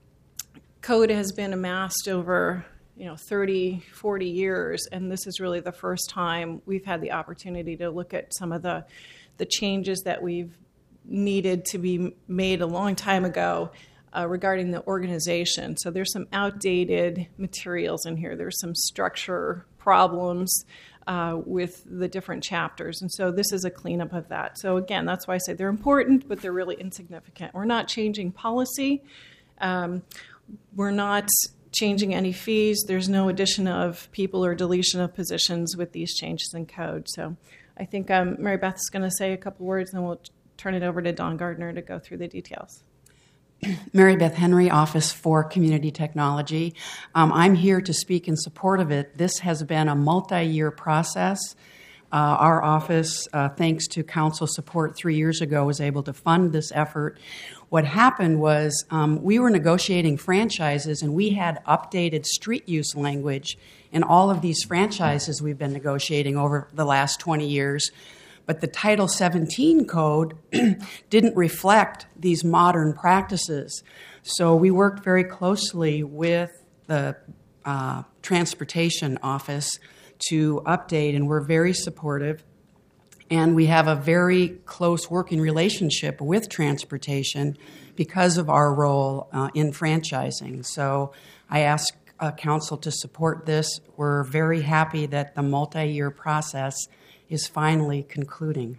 code has been amassed over you know, thirty, forty years, and this is really the first time we've had the opportunity to look at some of the, the changes that we've needed to be made a long time ago uh, regarding the organization. So there's some outdated materials in here. There's some structure problems uh, with the different chapters, and so this is a cleanup of that. So again, that's why I say they're important, but they're really insignificant. We're not changing policy. Um, we're not changing any fees. There's no addition of people or deletion of positions with these changes in code. So I think um, Mary Beth is going to say a couple words, and then we'll turn it over to Don Gardner to go through the details. Mary Beth Henry, Office for Community Technology. Um, I'm here to speak in support of it. This has been a multi-year process. Uh, our office, uh, thanks to council support three years ago, was able to fund this effort. What happened was um, we were negotiating franchises, and we had updated street use language in all of these franchises we've been negotiating over the last twenty years. But the Title seventeen code didn't reflect these modern practices. So we worked very closely with the uh, Transportation Office to update, and we're very supportive. And we have a very close working relationship with transportation because of our role uh, in franchising. So I ask uh, council to support this. We're very happy that the multi-year process is finally concluding.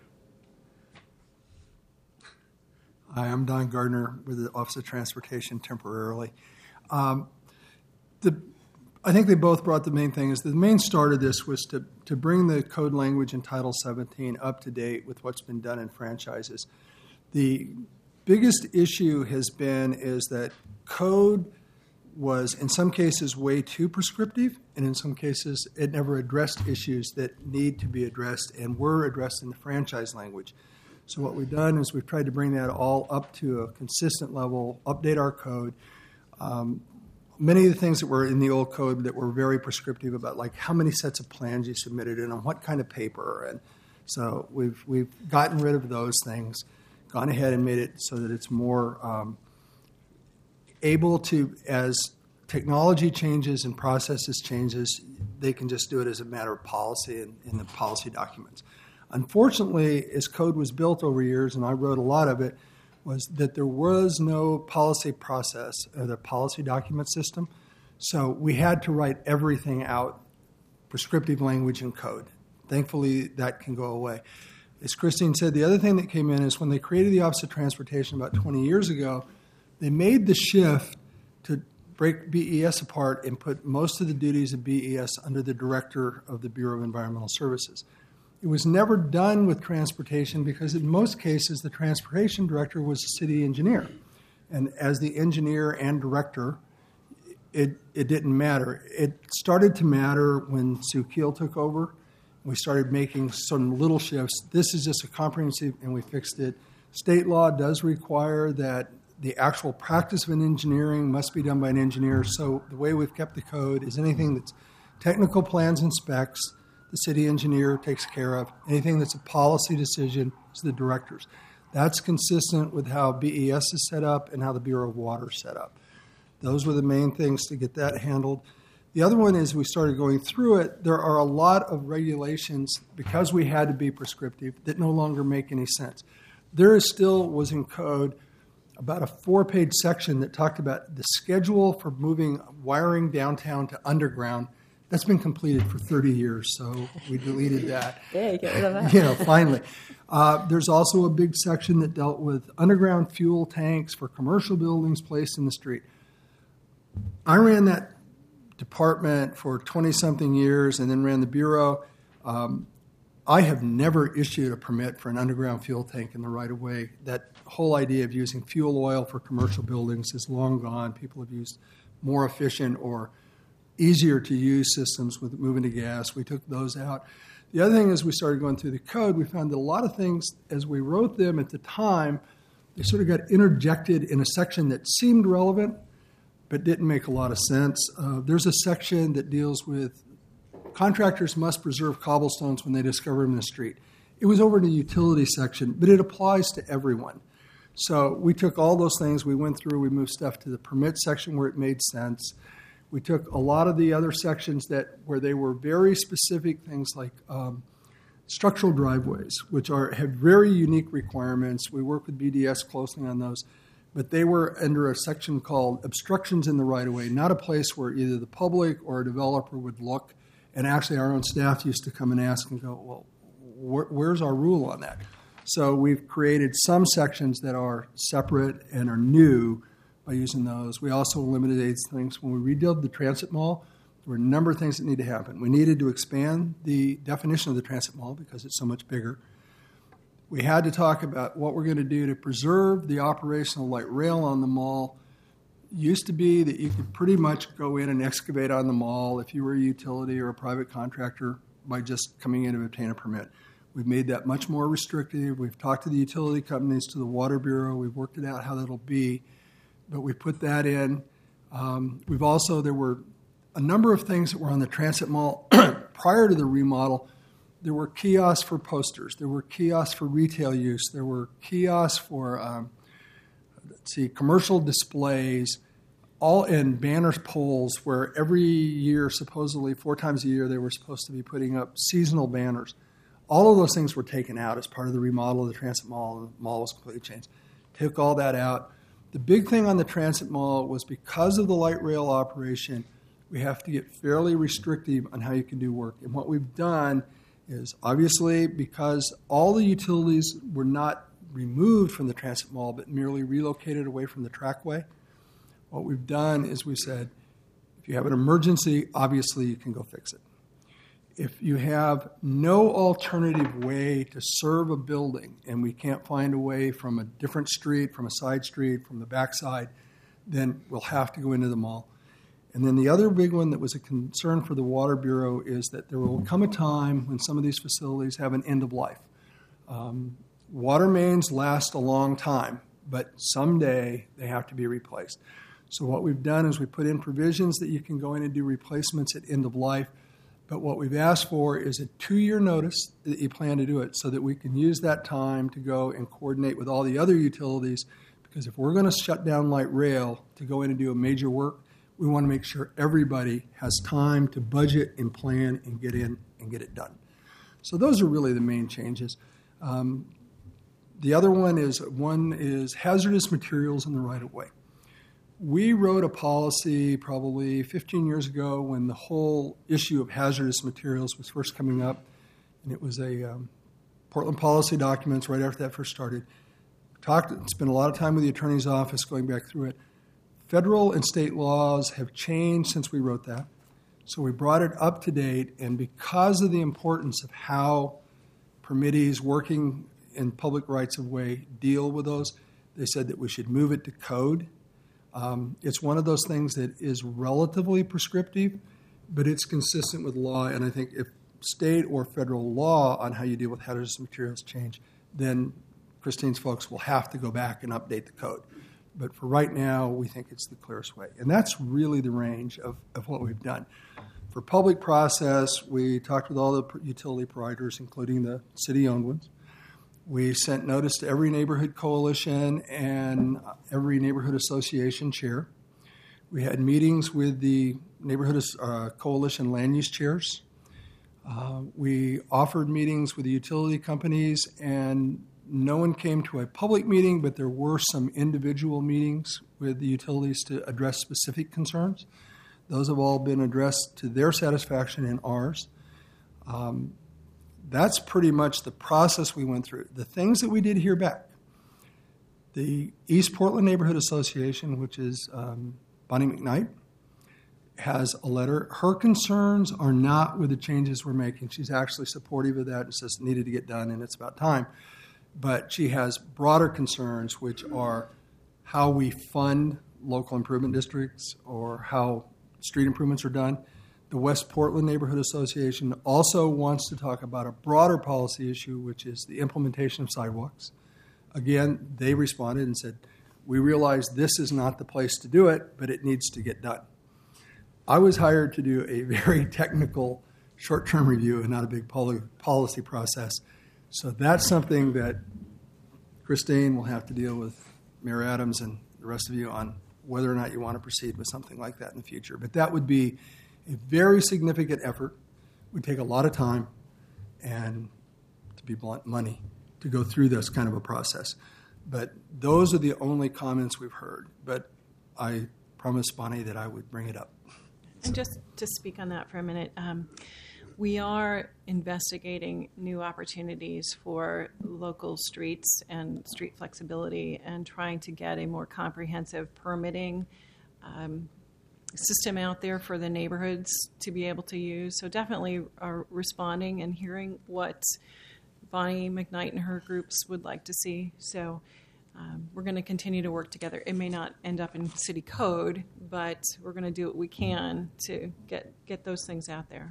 Hi, I'm Don Gardner with the Office of Transportation temporarily. Um, the I think they both brought the main thing is the main start of this was to, to bring the code language in Title seventeen up to date with what's been done in franchises. The biggest issue has been is that code was in some cases way too prescriptive, and in some cases it never addressed issues that need to be addressed and were addressed in the franchise language. So what we've done is we've tried to bring that all up to a consistent level, update our code. Um, Many of the things that were in the old code that were very prescriptive about, like how many sets of plans you submitted and on what kind of paper, and so we've we've gotten rid of those things, gone ahead and made it so that it's more um, able to, as technology changes and processes changes, they can just do it as a matter of policy in, in the policy documents. Unfortunately, as code was built over years, and I wrote a lot of it, was that there was no policy process or the policy document system. So we had to write everything out, prescriptive language and code. Thankfully, that can go away. As Christine said, the other thing that came in is when they created the Office of Transportation about twenty years ago, they made the shift to break B E S apart and put most of the duties of B E S under the director of the Bureau of Environmental Services. It was never done with transportation because in most cases the transportation director was the city engineer. And as the engineer and director, it, it didn't matter. It started to matter when Sue Keel took over. We started making some little shifts. This is just a comprehensive, and we fixed it. State law does require that the actual practice of an engineering must be done by an engineer. So the way we've kept the code is anything that's technical plans and specs, the city engineer takes care of. Anything that's a policy decision is the director's. That's consistent with how B E S is set up and how the Bureau of Water is set up. Those were the main things to get that handled. The other one is we started going through it. There are a lot of regulations, because we had to be prescriptive, that no longer make any sense. There is still was in code about a four-page section that talked about the schedule for moving wiring downtown to underground. That's been completed for thirty years, so we deleted that. Yeah, you get rid of that. You know, finally. Uh, there's also a big section that dealt with underground fuel tanks for commercial buildings placed in the street. I ran that department for twenty-something years and then ran the Bureau. Um, I have never issued a permit for an underground fuel tank in the right-of-way. That whole idea of using fuel oil for commercial buildings is long gone. People have used more efficient or easier-to-use systems with moving to gas. We took those out. The other thing is we started going through the code. We found that a lot of things, as we wrote them at the time, they sort of got interjected in a section that seemed relevant but didn't make a lot of sense. Uh, there's a section that deals with contractors must preserve cobblestones when they discover them in the street. It was over in the utility section, but it applies to everyone. So we took all those things, we went through, we moved stuff to the permit section where it made sense. We took a lot of the other sections that where they were very specific things like um, structural driveways, which are have very unique requirements. We work with B D S closely on those. But they were under a section called obstructions in the right-of-way, not a place where either the public or a developer would look. And actually our own staff used to come and ask and go, well, wh- where's our rule on that? So we've created some sections that are separate and are new by using those. We also eliminated things. When we redid the transit mall, there were a number of things that need to happen. We needed to expand the definition of the transit mall because it's so much bigger. We had to talk about what we're going to do to preserve the operational light rail on the mall. It used to be that you could pretty much go in and excavate on the mall if you were a utility or a private contractor by just coming in and obtain a permit. We've made that much more restrictive. We've talked to the utility companies, to the Water Bureau. We've worked it out how that'll be, but we put that in. Um, we've also, there were a number of things that were on the transit mall prior to the remodel. There were kiosks for posters. There were kiosks for retail use. There were kiosks for, um, let's see, commercial displays, all in banners poles where every year, supposedly four times a year, they were supposed to be putting up seasonal banners. All of those things were taken out as part of the remodel of the transit mall. The mall was completely changed. Took all that out. The big thing on the transit mall was because of the light rail operation, we have to get fairly restrictive on how you can do work. And what we've done is obviously because all the utilities were not removed from the transit mall but merely relocated away from the trackway, what we've done is we said, if you have an emergency, obviously you can go fix it. If you have no alternative way to serve a building and we can't find a way from a different street, from a side street, from the backside, then we'll have to go into the mall. And then the other big one that was a concern for the Water Bureau is that there will come a time when some of these facilities have an end of life. Um, water mains last a long time, but someday they have to be replaced. So what we've done is we put in provisions that you can go in and do replacements at end of life, but what we've asked for is a two-year notice that you plan to do it so that we can use that time to go and coordinate with all the other utilities, because if we're going to shut down light rail to go in and do a major work, we want to make sure everybody has time to budget and plan and get in and get it done. So those are really the main changes. Um, the other one is one is hazardous materials in the right-of-way. We wrote a policy probably fifteen years ago when the whole issue of hazardous materials was first coming up, and it was a um, Portland policy documents right after that first started. Talked, spent a lot of time with the attorney's office going back through it. Federal and state laws have changed since we wrote that. So we brought it up to date, and because of the importance of how permittees working in public rights of way deal with those, they said that we should move it to code. Um, it's one of those things that is relatively prescriptive, but it's consistent with law, and I think if state or federal law on how you deal with hazardous materials change, then Christine's folks will have to go back and update the code. But for right now, we think it's the clearest way. And that's really the range of, of what we've done. For public process, we talked with all the utility providers, including the city-owned ones. We sent notice to every neighborhood coalition and every neighborhood association chair. We had meetings with the neighborhood uh, coalition land use chairs. Uh, we offered meetings with the utility companies, and no one came to a public meeting, but there were some individual meetings with the utilities to address specific concerns. Those have all been addressed to their satisfaction and ours. Um, that's pretty much the process we went through. The things that we did hear back, the East Portland Neighborhood Association, which is um, Bonnie McKnight, has a letter. Her concerns are not with the changes we're making. She's actually supportive of that and says it needed to get done and it's about time. But she has broader concerns, which are how we fund local improvement districts or how street improvements are done. The West Portland Neighborhood Association also wants to talk about a broader policy issue, which is the implementation of sidewalks. Again, they responded and said, we realize this is not the place to do it, but it needs to get done. I was hired to do a very technical short-term review and not a big poli- policy process. So that's something that Christine will have to deal with Mayor Adams and the rest of you on whether or not you want to proceed with something like that in the future. But that would be a very significant effort. It would take a lot of time and, to be blunt, money to go through this kind of a process. But those are the only comments we've heard. But I promised Bonnie that I would bring it up. And just to speak on that for a minute, um, we are investigating new opportunities for local streets and street flexibility and trying to get a more comprehensive permitting um, system out there for the neighborhoods to be able to use. So definitely are responding and hearing what Bonnie McKnight and her groups would like to see. So um, we're going to continue to work together. It may not end up in city code, but we're going to do what we can to get, get those things out there.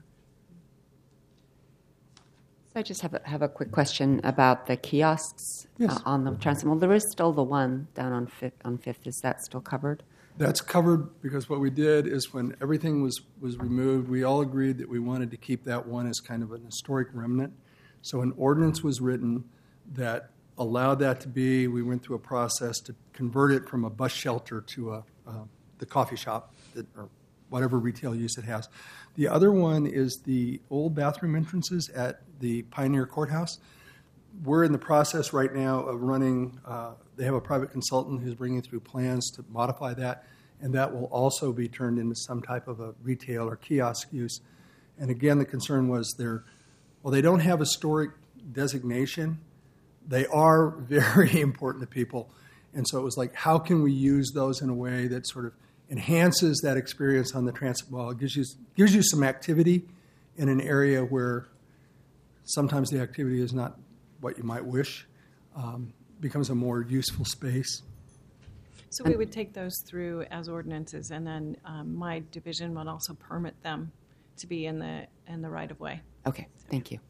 So I just have a, have a quick question about the kiosks Yes. uh, on the transit. Well, there is still the one down on Fifth. On Fifth, is that still covered? That's covered because what we did is when everything was, was removed, we all agreed that we wanted to keep that one as kind of an historic remnant. So an ordinance was written that allowed that to be. We went through a process to convert it from a bus shelter to a uh, the coffee shop that, or whatever retail use it has. The other one is the old bathroom entrances at the Pioneer Courthouse. We're in the process right now of running, uh, they have a private consultant who's bringing through plans to modify that, and that will also be turned into some type of a retail or kiosk use. And again, the concern was they're, well, they don't have historic designation. They are very important to people. And so it was like, how can we use those in a way that sort of enhances that experience on the transit wall? It gives you, gives you some activity in an area where sometimes the activity is not what you might wish, um, becomes a more useful space. So we would take those through as ordinances, and then um, my division would also permit them to be in the in the right of way. Okay, thank you.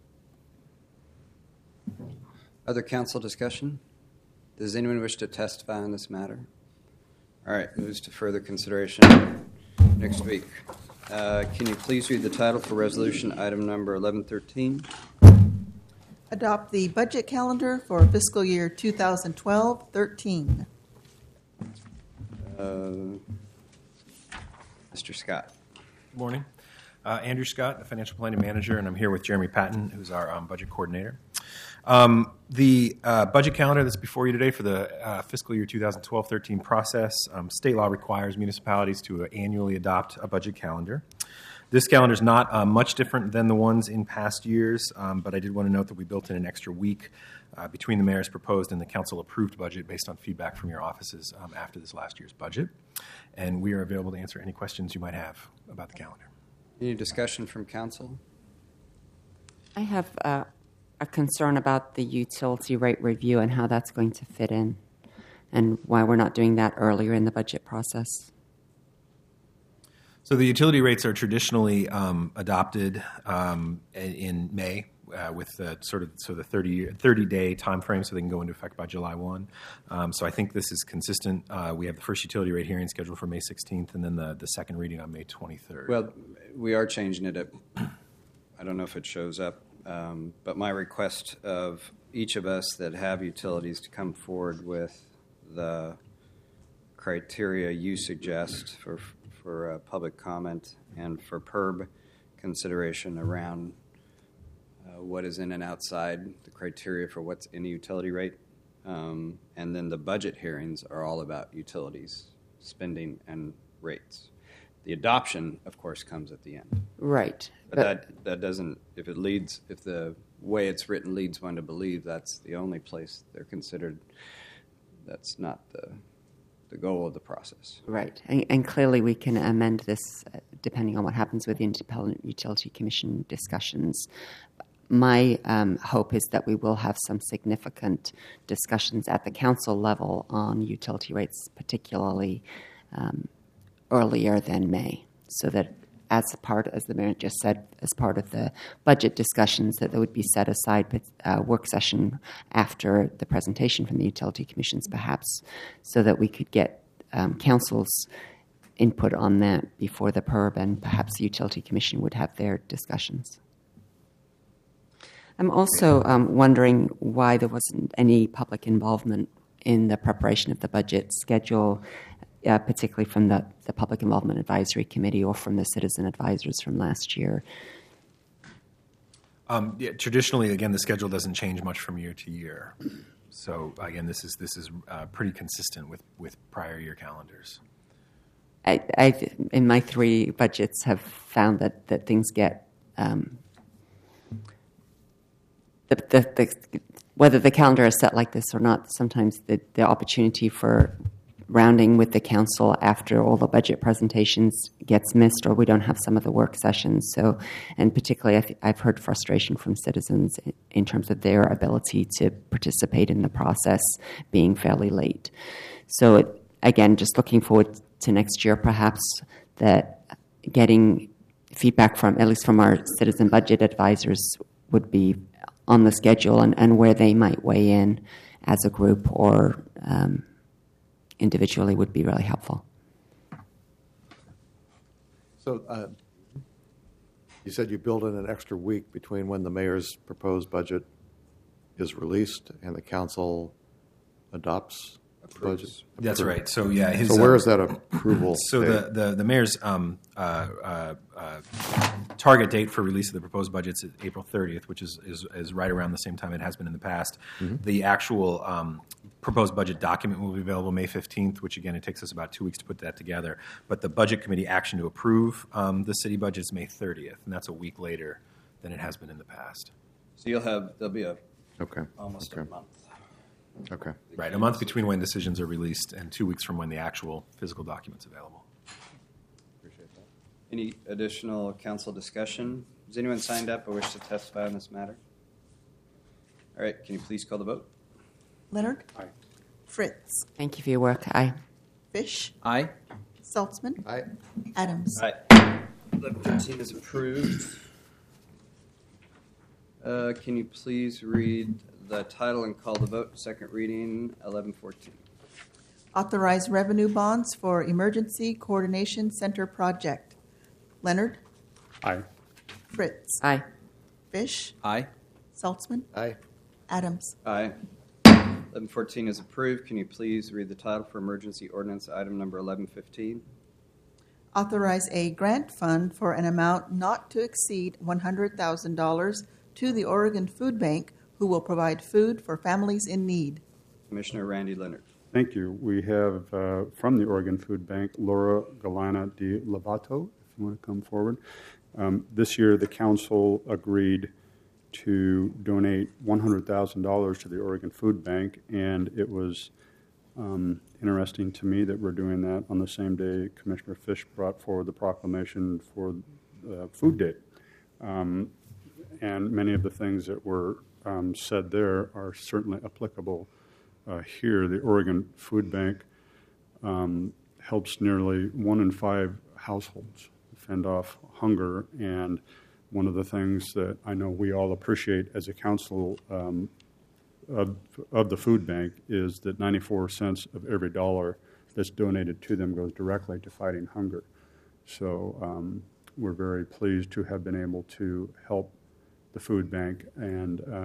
Other council discussion? Does anyone wish to testify on this matter? All right, moves to further consideration next week. Uh, can you please read the title for resolution item number eleven thirteen? Adopt the budget calendar for fiscal year twenty twelve thirteen. Uh, Mister Scott. Good morning. Uh, Andrew Scott, a financial planning manager, and I'm here with Jeremy Patton, who's our um, budget coordinator. Um, the uh, budget calendar that's before you today for the uh, fiscal year twenty twelve thirteen process, um, state law requires municipalities to uh, annually adopt a budget calendar. This calendar is not uh, much different than the ones in past years, um, but I did want to note that we built in an extra week uh, between the mayor's proposed and the council-approved budget based on feedback from your offices um, after this last year's budget. And we are available to answer any questions you might have about the calendar. Any discussion from council? I have uh, a concern about the utility rate review and how that's going to fit in, and why we're not doing that earlier in the budget process. So the utility rates are traditionally um, adopted um, in May uh, with the sort of so the thirty, thirty day time frame, so they can go into effect by July first. Um, so I think this is consistent. Uh, we have the first utility rate hearing scheduled for May sixteenth, and then the, the second reading on May twenty-third. Well, we are changing it. At, I don't know if it shows up, um, but my request of each of us that have utilities to come forward with the criteria you suggest for for uh, public comment and for P E R B consideration around uh, what is in and outside the criteria for what's in a utility rate. Um, and then the budget hearings are all about utilities, spending, and rates. The adoption, of course, comes at the end. Right. But, but that, that doesn't, if it leads, if the way it's written leads one to believe that's the only place they're considered, that's not the the goal of the process. Right. And, and clearly we can amend this uh, depending on what happens with the Independent Utility Commission discussions. My um, hope is that we will have some significant discussions at the council level on utility rates, particularly um, earlier than May, so that as a part, as the mayor just said, as part of the budget discussions, that there would be set aside a work session after the presentation from the utility commissions, perhaps, so that we could get um, council's input on that before the P E R B, and perhaps the utility commission would have their discussions. I'm also um, wondering why there wasn't any public involvement in the preparation of the budget schedule, uh, particularly from the, the Public Involvement Advisory Committee or from the citizen advisors from last year. Um, yeah, traditionally, again, the schedule doesn't change much from year to year. So again, this is this is uh, pretty consistent with, with prior year calendars. I, I, in my three budgets, have found that, that things get um, the, the, the whether the calendar is set like this or not. Sometimes the, the opportunity for rounding with the council after all the budget presentations gets missed, or we don't have some of the work sessions. So, and particularly, I th- I've heard frustration from citizens in, in terms of their ability to participate in the process being fairly late. So, it, again, just looking forward to next year, perhaps that getting feedback from, at least from our citizen budget advisors, would be on the schedule, and, and where they might weigh in as a group or um, individually would be really helpful. So uh, you said you build in an extra week between when the mayor's proposed budget is released and the council adopts the budget? That's right. So yeah, his, so where uh, is that approval? So date? the, the the mayor's um, uh, uh, uh, target date for release of the proposed budget is April thirtieth, which is, is is right around the same time it has been in the past. Mm-hmm. The actual um, proposed budget document will be available May fifteenth, which again, it takes us about two weeks to put that together. But the budget committee action to approve um, the city budget is May thirtieth, and that's a week later than it has been in the past. So you'll have, there'll be a okay. almost okay. a month. Okay. Right, a month between when decisions are released and two weeks from when the actual physical document's available. Appreciate that. Any additional council discussion? Has anyone signed up or wish to testify on this matter? All right, can you please call the vote? Leonard? Aye. Fritz? Thank you for your work. Aye. Fish? Aye. Saltzman? Aye. Adams? Aye. eleven thirteen is approved. Uh, can you please read the title and call the vote? Second reading, eleven fourteen. Authorize revenue bonds for Emergency Coordination Center project. Leonard? Aye. Fritz? Aye. Fish? Aye. Saltzman? Aye. Adams? Aye. eleven fourteen is approved. Can you please read the title for emergency ordinance item number eleven fifteen? Authorize a grant fund for an amount not to exceed one hundred thousand dollars to the Oregon Food Bank, who will provide food for families in need. Commissioner Randy Leonard. Thank you. We have uh, from the Oregon Food Bank, Laura Galana de Lovato, if you want to come forward. Um, this year, the council agreed to donate one hundred thousand dollars to the Oregon Food Bank, and it was um, interesting to me that we're doing that on the same day Commissioner Fish brought forward the proclamation for uh, Food Day. Um, and many of the things that were um, said there are certainly applicable uh, here. The Oregon Food Bank um, helps nearly one in five households fend off hunger, and one of the things that I know we all appreciate as a council um, of, of the food bank is that ninety-four cents of every dollar that's donated to them goes directly to fighting hunger. So um, we're very pleased to have been able to help the food bank, and uh,